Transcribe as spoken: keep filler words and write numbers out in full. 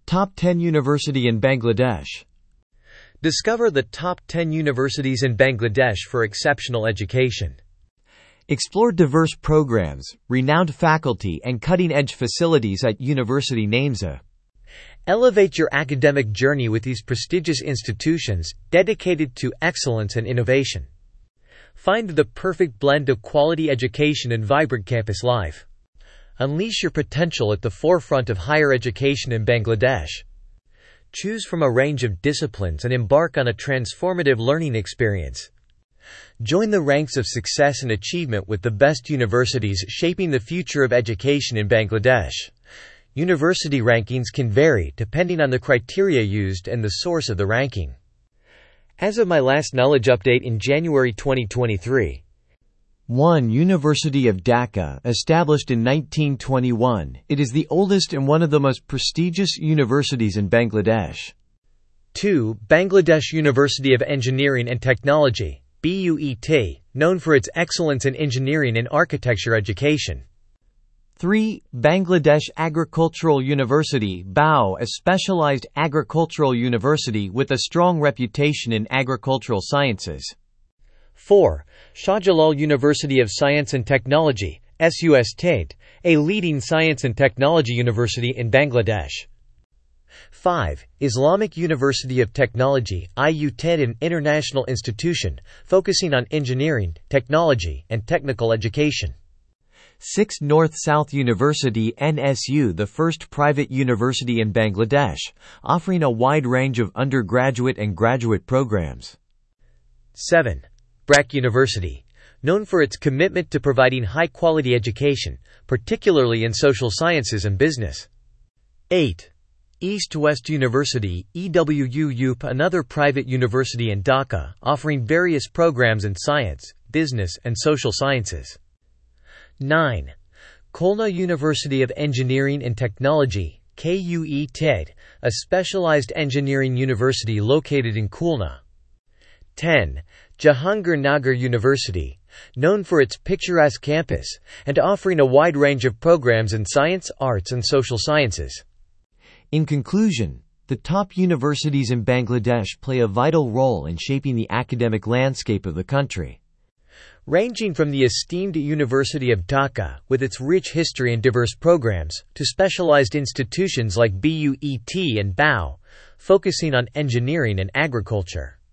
Top ten University in Bangladesh. Discover the top ten universities in Bangladesh for exceptional education. Explore diverse programs, renowned faculty and cutting-edge facilities at University Namsa. Elevate your academic journey with these prestigious institutions, dedicated to excellence and innovation. Find the perfect blend of quality education and vibrant campus life. Unleash your potential at the forefront of higher education in Bangladesh. Choose from a range of disciplines and embark on a transformative learning experience. Join the ranks of success and achievement with the best universities shaping the future of education in Bangladesh. University rankings can vary depending on the criteria used and the source of the ranking. As of my last knowledge update in January twenty twenty-three. one. University of Dhaka, established in nineteen twenty-one, it is the oldest and one of the most prestigious universities in Bangladesh. two. Bangladesh University of Engineering and Technology, B U E T, known for its excellence in engineering and architecture education. three. Bangladesh Agricultural University, B A U, a specialized agricultural university with a strong reputation in agricultural sciences. four. Shahjalal University of Science and Technology, S U S T A T, a leading science and technology university in Bangladesh. five. Islamic University of Technology, I U T E D, an international institution, focusing on engineering, technology, and technical education. six. North-South University, N S U, the first private university in Bangladesh, offering a wide range of undergraduate and graduate programs. seven. B R A C University, known for its commitment to providing high-quality education, particularly in social sciences and business. eight. East-West University, E W U U P, another private university in Dhaka, offering various programs in science, business, and social sciences. nine. Khulna University of Engineering and Technology, K U E T E D, a specialized engineering university located in Khulna. ten. Jahangir Nagar University, known for its picturesque campus, and offering a wide range of programs in science, arts, and social sciences. In conclusion, the top universities in Bangladesh play a vital role in shaping the academic landscape of the country. Ranging from the esteemed University of Dhaka, with its rich history and diverse programs, to specialized institutions like B U E T and B A U, focusing on engineering and agriculture.